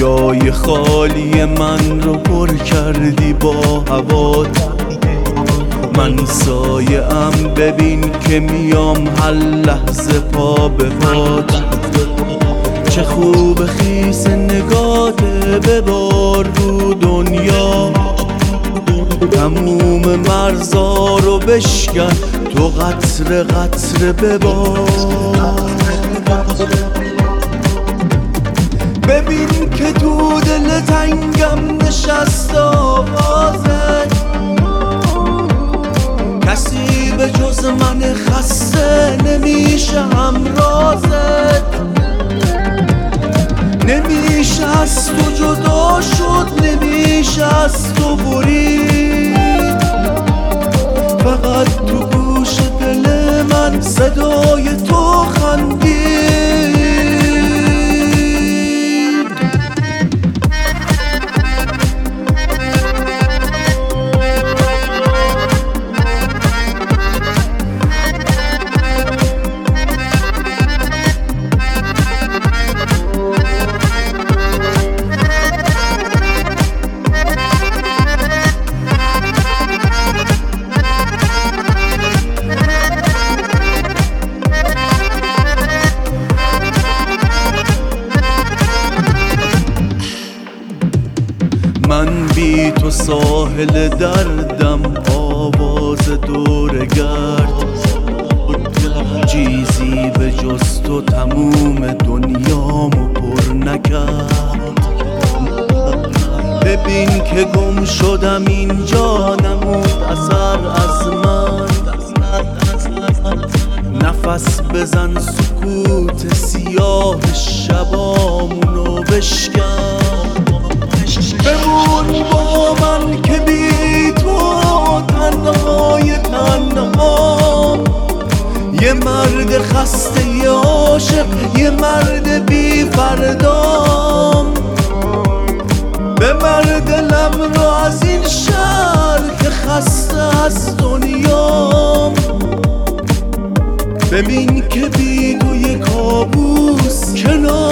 جای خالی من رو پر کردی با هوات. من سایه ام ببین که میام هر لحظه پا به پات. چه خوب خیس نگاته ببار رو دنیا، تموم مرزا رو بشکن تو قطره قطره ببار. ببین که تو دل تنگم نشست آوازه، کسی به جز من خسته نمیشه همرازت. نمیشه از تو جدا شد، نمیشه از تو برید. فقط تو گوش دل من صدای تو خندید. من بی تو ساحل دردم، آواز دور گرد، چیزی به جز تو تموم دنیامو پر نکرد. ببین که گم شدم اینجا، نمود اثر از من. نفس بزن سکوت سیاه شبامونو بشکن. بمون با من که بی تو تنهای تنهام. یه مرد خسته یه عاشق، یه مرد بی فردام. ببر دلم رو از این شهر که خسته از دنیام. ببین که بی تو یه کابوس کنار